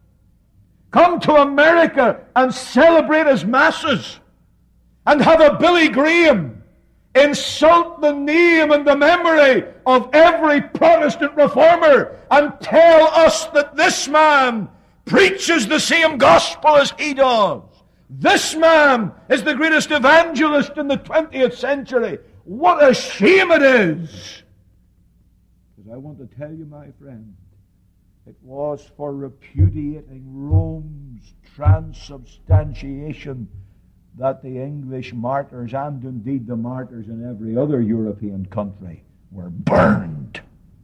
come to America and celebrate his masses, and have a Billy Graham insult the name and the memory of every Protestant reformer and tell us that this man preaches the same gospel as he does. This man is the greatest evangelist in the twentieth century. What a shame it is! Because I want to tell you, my friend, it was for repudiating Rome's transubstantiation that the English martyrs, and indeed the martyrs in every other European country, were burned.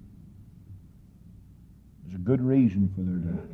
There's a good reason for their death.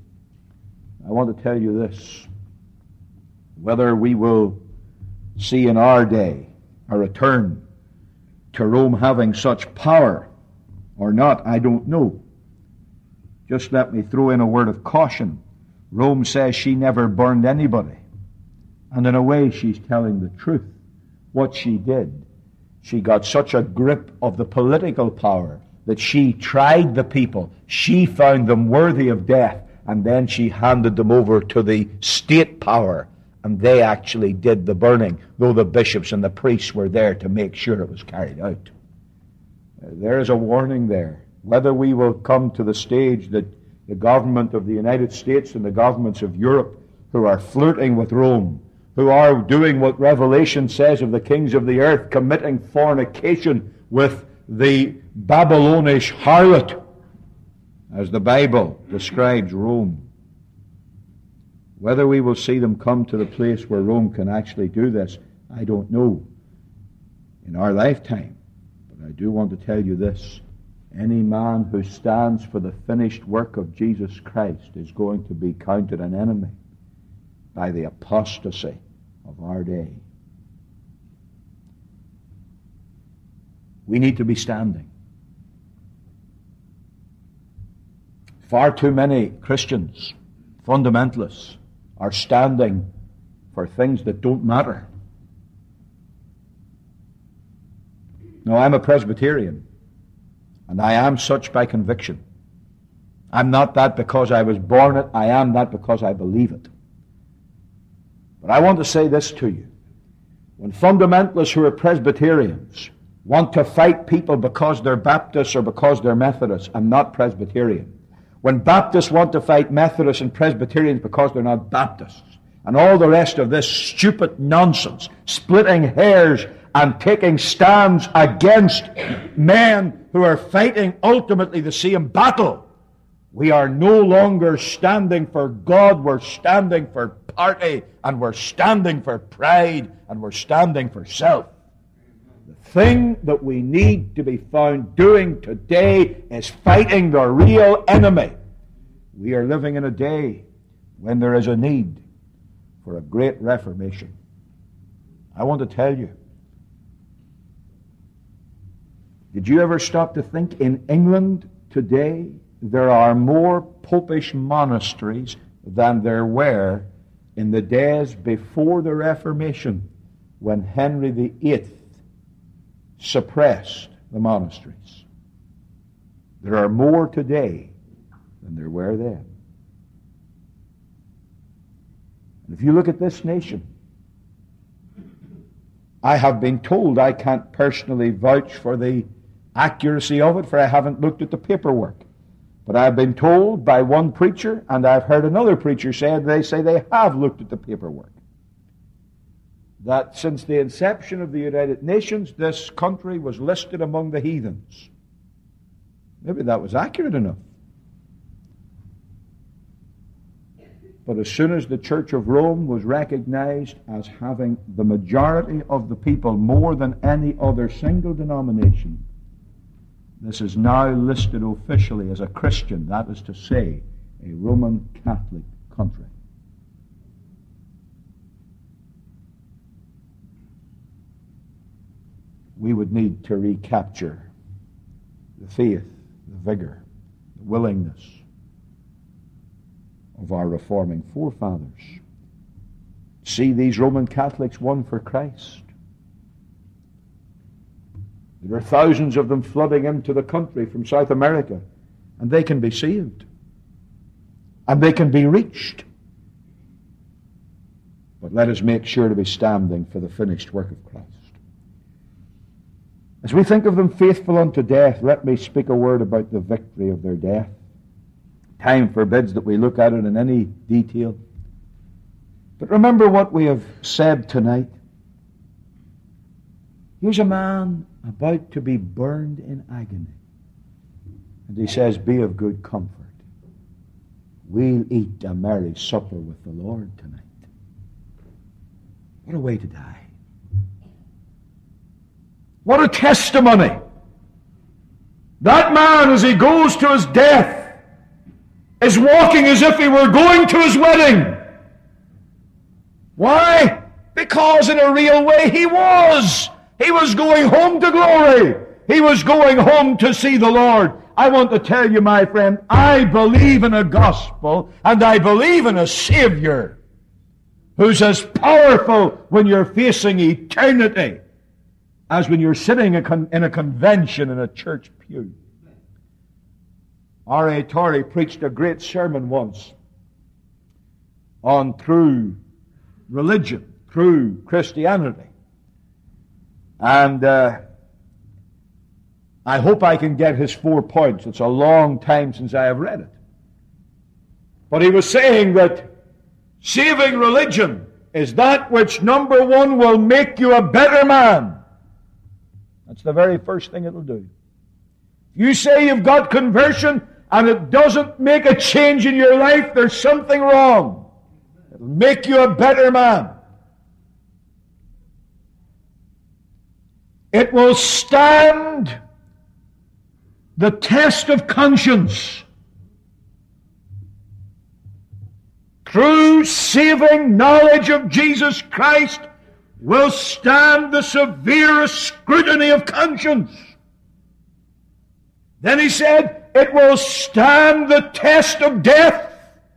I want to tell you this. Whether we will see in our day a return to Rome having such power or not, I don't know. Just let me throw in a word of caution. Rome says she never burned anybody. And in a way, she's telling the truth. What she did, she got such a grip of the political power that she tried the people. She found them worthy of death, and then she handed them over to the state power, and they actually did the burning, though the bishops and the priests were there to make sure it was carried out. There is a warning there. Whether we will come to the stage that the government of the United States and the governments of Europe, who are flirting with Rome, who are doing what Revelation says of the kings of the earth, committing fornication with the Babylonish harlot, as the Bible describes Rome. Whether we will see them come to the place where Rome can actually do this, I don't know in our lifetime. But I do want to tell you this. Any man who stands for the finished work of Jesus Christ is going to be counted an enemy by the apostasy of our day. We need to be standing. Far too many Christians, fundamentalists, are standing for things that don't matter. Now, I'm a Presbyterian, and I am such by conviction. I'm not that because I was born it. I am that because I believe it. But I want to say this to you. When fundamentalists who are Presbyterians want to fight people because they're Baptists or because they're Methodists, I'm not Presbyterian. When Baptists want to fight Methodists and Presbyterians because they're not Baptists, and all the rest of this stupid nonsense, splitting hairs and taking stands against men who are fighting ultimately the same battle, we are no longer standing for God, we're standing for party, and we're standing for pride, and we're standing for self. The thing that we need to be found doing today is fighting the real enemy. We are living in a day when there is a need for a great reformation. I want to tell you, did you ever stop to think in England today there are more popish monasteries than there were in the days before the Reformation, when Henry the Eighth suppressed the monasteries? There are more today than there were then. And if you look at this nation, I have been told, I can't personally vouch for the accuracy of it, for I haven't looked at the paperwork, but I've been told by one preacher, and I've heard another preacher say, they say they have looked at the paperwork, that since the inception of the United Nations, this country was listed among the heathens. Maybe that was accurate enough. But as soon as the Church of Rome was recognized as having the majority of the people more than any other single denomination, this is now listed officially as a Christian, that is to say, a Roman Catholic country. we would need to recapture the faith, the vigor, the willingness of our reforming forefathers. See these Roman Catholics won for Christ. There are thousands of them flooding into the country from South America, and they can be saved. And they can be reached. But let us make sure to be standing for the finished work of Christ. As we think of them faithful unto death, let me speak a word about the victory of their death. Time forbids that we look at it in any detail. But remember what we have said tonight. Here's a man about to be burned in agony. And he says, be of good comfort. We'll eat a merry supper with the Lord tonight. What a way to die. What a testimony. That man, as he goes to his death, is walking as if he were going to his wedding. Why? Because in a real way he was. He was going home to glory. He was going home to see the Lord. I want to tell you, my friend, I believe in a gospel and I believe in a Savior who's as powerful when you're facing eternity as when you're sitting in a convention in a church pew. R A Torrey preached a great sermon once on true religion, true Christianity. And uh, I hope I can get his four points. It's a long time since I have read it. But he was saying that saving religion is that which, number one, will make you a better man. That's the very first thing it'll do. You say you've got conversion and it doesn't make a change in your life, there's something wrong. It'll make you a better man. It will stand the test of conscience. True saving knowledge of Jesus Christ will stand the severest scrutiny of conscience. Then he said, it will stand the test of death.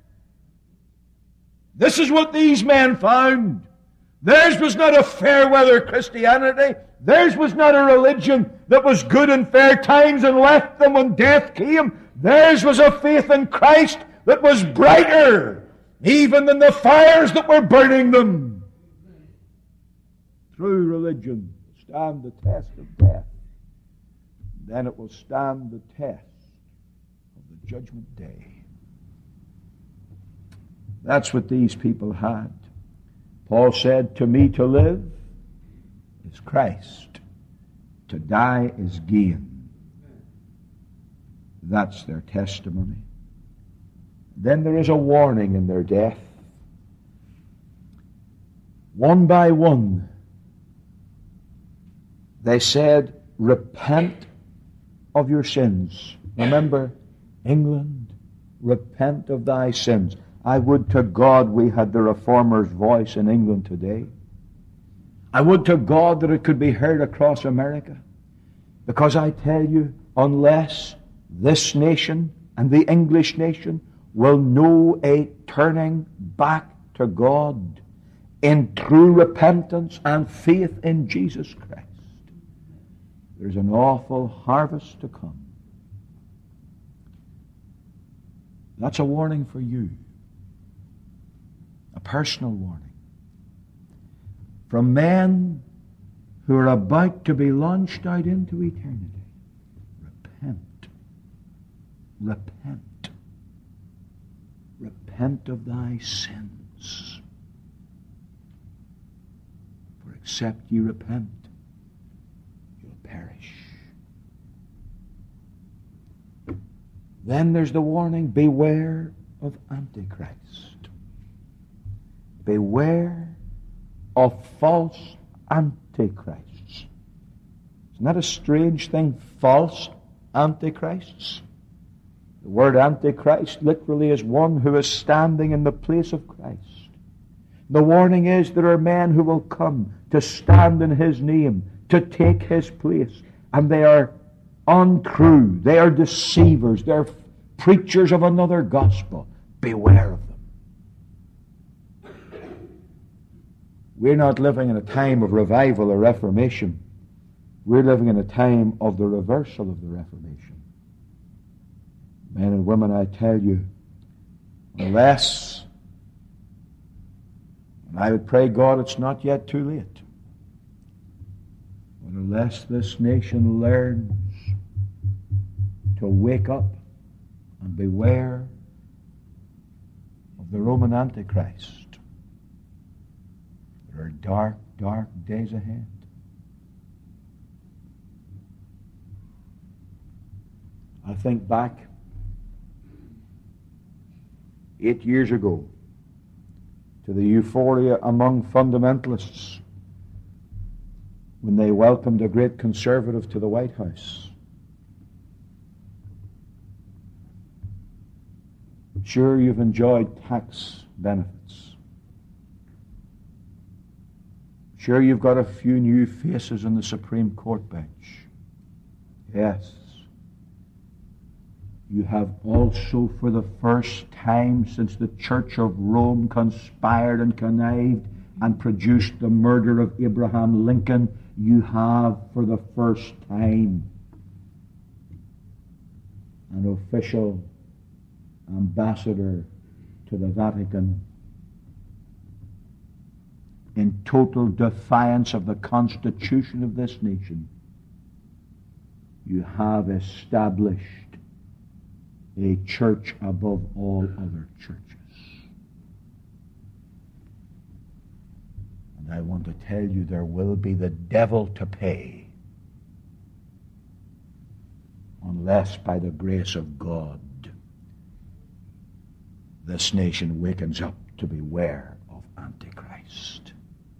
This is what these men found. Theirs was not a fair weather Christianity. Theirs was not a religion that was good in fair times and left them when death came. Theirs was a faith in Christ that was brighter even than the fires that were burning them. True religion will stand the test of death. Then it will stand the test of the judgment day. That's what these people had. Paul said, to me to live is Christ. To die is gain. That's their testimony. Then there is a warning in their death. One by one, they said, repent of your sins. Remember, England, repent of thy sins. I would to God we had the Reformer's voice in England today. I would to God that it could be heard across America. Because I tell you, unless this nation and the English nation will know a turning back to God in true repentance and faith in Jesus Christ, there's an awful harvest to come. That's a warning for you. A personal warning. From men who are about to be launched out into eternity. Repent. Repent. Repent of thy sins. For except ye repent, you'll perish. Then there's the warning, beware of Antichrist. Beware of false antichrists. Isn't that a strange thing? False antichrists? The word antichrist literally is one who is standing in the place of Christ. The warning is there are men who will come to stand in his name, to take his place. And they are untrue. They are deceivers. They're preachers of another gospel. Beware of them. We're not living in a time of revival or reformation. We're living in a time of the reversal of the Reformation. Men and women, I tell you, unless, and I would pray God it's not yet too late, but unless this nation learns to wake up and beware of the Roman Antichrist, there are dark, dark days ahead. I think back eight years ago to the euphoria among fundamentalists when they welcomed a great conservative to the White House. Sure, you've enjoyed tax benefits. Sure, you've got a few new faces on the Supreme Court bench. Yes. You have also, for the first time since the Church of Rome conspired and connived and produced the murder of Abraham Lincoln, you have, for the first time, an official ambassador to the Vatican in total defiance of the Constitution of this nation. You have established a church above all other churches. And I want to tell you, there will be the devil to pay unless by the grace of God this nation wakens up to beware of Antichrist.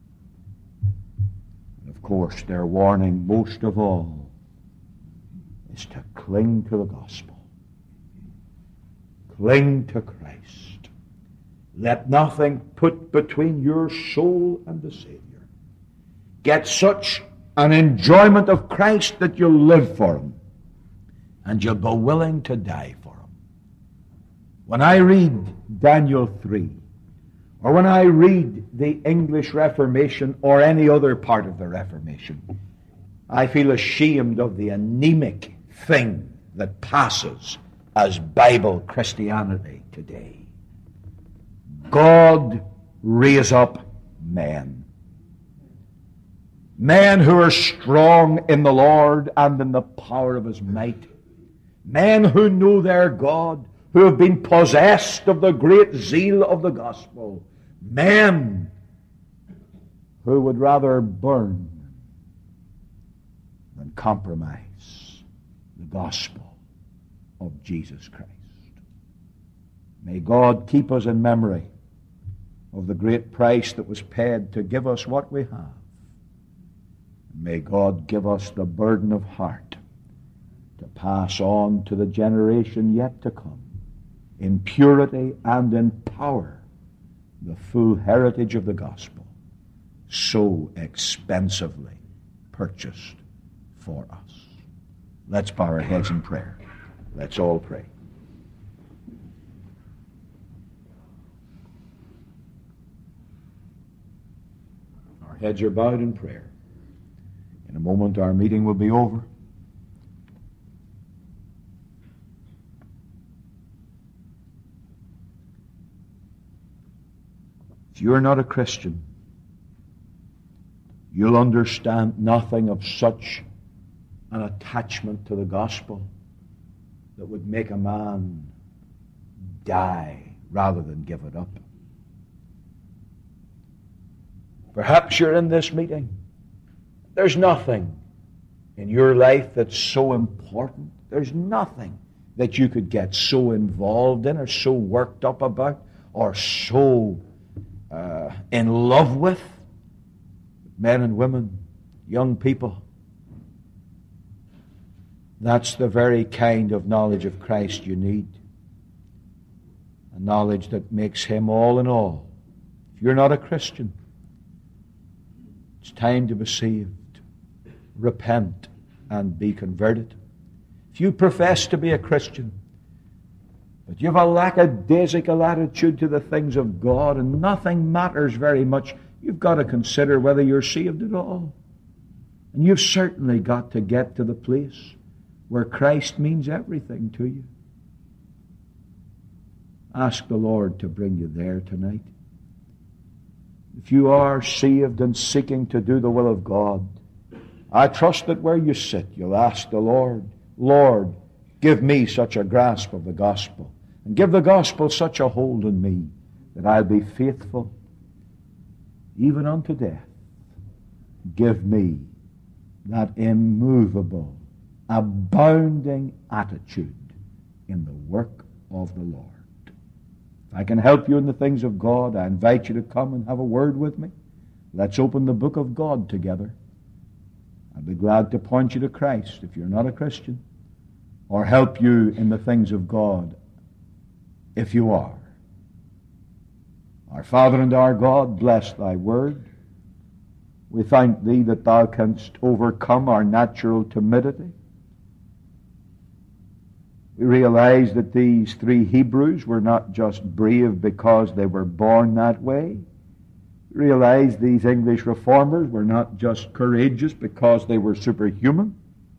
And of course, their warning most of all is to cling to the gospel. Cling to Christ. Let nothing put between your soul and the Savior. Get such an enjoyment of Christ that you'll live for Him and you'll be willing to die for Him. When I read Daniel three, or when I read the English Reformation or any other part of the Reformation, I feel ashamed of the anemic thing that passes as Bible Christianity today. God raise up men. Men who are strong in the Lord and in the power of His might. Men who know their God, who have been possessed of the great zeal of the gospel. Men who would rather burn than compromise the gospel of Jesus Christ. May God keep us in memory of the great price that was paid to give us what we have. May God give us the burden of heart to pass on to the generation yet to come, in purity and in power, the full heritage of the gospel, so expensively purchased for us. Let's bow our heads in prayer. Let's all pray. Our heads are bowed in prayer. In a moment our meeting will be over. If you're not a Christian, you'll understand nothing of such an attachment to the gospel that would make a man die rather than give it up. Perhaps you're in this meeting. There's nothing in your life that's so important. There's nothing that you could get so involved in or so worked up about or so uh, in love with. Men and women, young people. That's the very kind of knowledge of Christ you need. A knowledge that makes Him all in all. If you're not a Christian, it's time to be saved. repent and be converted. If you profess to be a Christian, but you have a lackadaisical attitude to the things of God and nothing matters very much, you've got to consider whether you're saved at all. And you've certainly got to get to the place where Christ means everything to you. Ask the Lord to bring you there tonight. If you are saved and seeking to do the will of God, I trust that where you sit, you'll ask the Lord, Lord, give me such a grasp of the gospel, and give the gospel such a hold on me that I'll be faithful even unto death. Give me that immovable, abounding attitude in the work of the Lord. If I can help you in the things of God, I invite you to come and have a word with me. Let's open the book of God together. I'd be glad to point you to Christ if you're not a Christian, or help you in the things of God if you are. Our Father and our God, bless thy word. We thank thee that thou canst overcome our natural timidity. We realize that these three Hebrews were not just brave because they were born that way. We realize these English reformers were not just courageous because they were superhuman.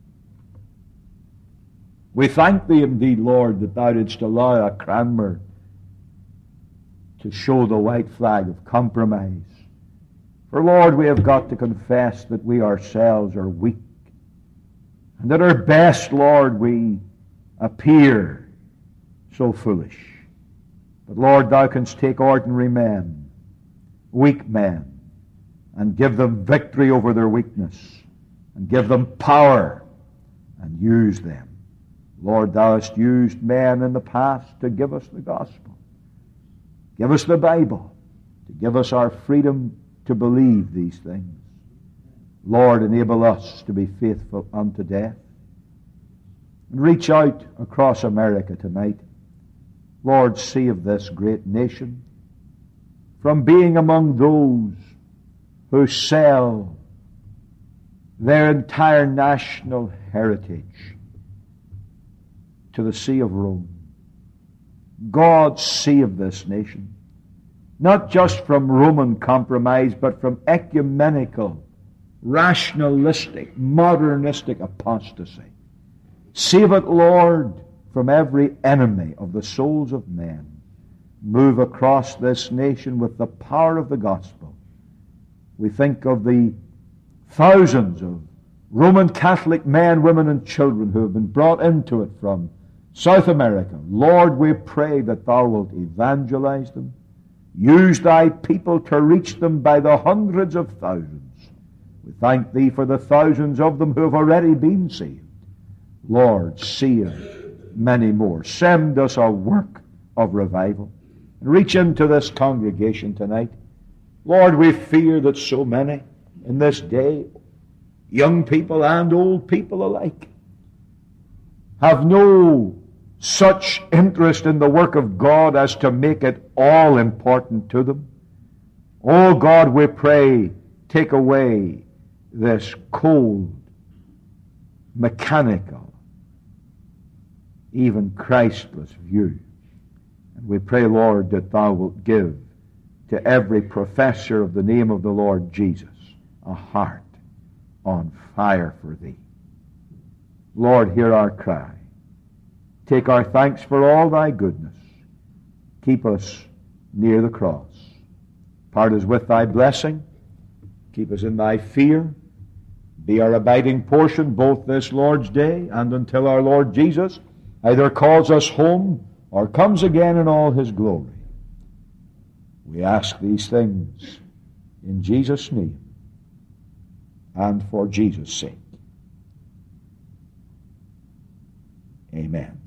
We thank thee indeed, Lord, that thou didst allow a Cranmer to show the white flag of compromise. For, Lord, we have got to confess that we ourselves are weak, and at our best, Lord, we appear so foolish. But, Lord, thou canst take ordinary men, weak men, and give them victory over their weakness, and give them power, and use them. Lord, thou hast used men in the past to give us the gospel. Give us the Bible, to give us our freedom to believe these things. Lord, enable us to be faithful unto death. And reach out across America tonight. Lord, save this great nation from being among those who sell their entire national heritage to the See of Rome. God, save this nation, not just from Roman compromise, but from ecumenical, rationalistic, modernistic apostasy. Save it, Lord, from every enemy of the souls of men. Move across this nation with the power of the gospel. We think of the thousands of Roman Catholic men, women, and children who have been brought into it from South America. Lord, we pray that thou wilt evangelize them. Use thy people to reach them by the hundreds of thousands. We thank thee for the thousands of them who have already been saved. Lord, save many more. Send us a work of revival. And reach into this congregation tonight. Lord, we fear that so many in this day, young people and old people alike, have no such interest in the work of God as to make it all important to them. Oh God, we pray, take away this cold, mechanical, even Christless view. And we pray, Lord, that thou wilt give to every professor of the name of the Lord Jesus a heart on fire for thee. Lord, hear our cry. Take our thanks for all thy goodness. Keep us near the cross. Part us with thy blessing. Keep us in thy fear. Be our abiding portion both this Lord's day and until our Lord Jesus either calls us home or comes again in all his glory. We ask these things in Jesus' name and for Jesus' sake. Amen.